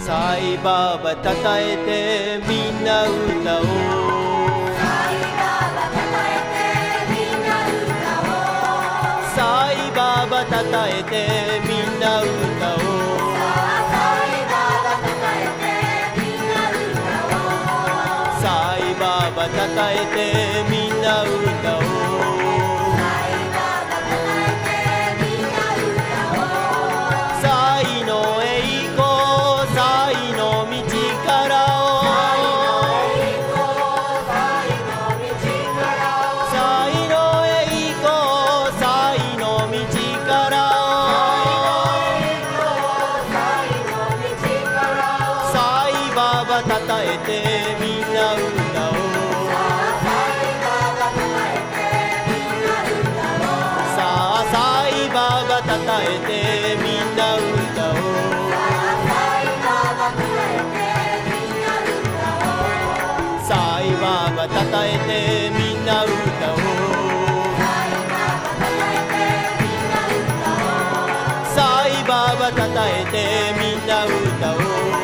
サイババたたえてみんな歌おう。 サイババたたえてみんな歌おう。 サイババたたえてみんな歌おう。 サイババたたえてみんな歌おう。 サイババたたえてみんな歌おう。サイの栄光、サイの道からを。サイの栄光、サイの道からを。サイババたたえてみんな歌おう。さあサイババたたえてみんな歌おう。サイババたたえてみんな歌おう。サイババたたえてみんな歌おう。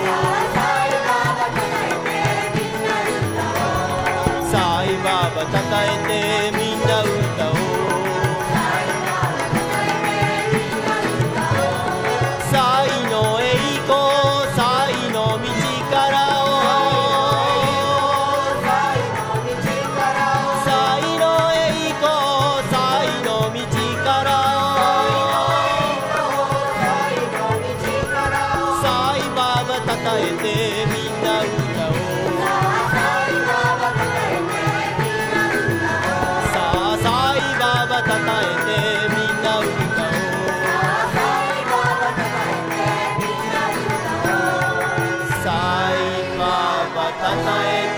サイババたたえてみんな歌おう。サイの栄光、サイの道からを。サイの栄光、サイの道からを。サイババたたえてみんな歌おう。さあサイババたたえてみんな歌おう。サイババたたえ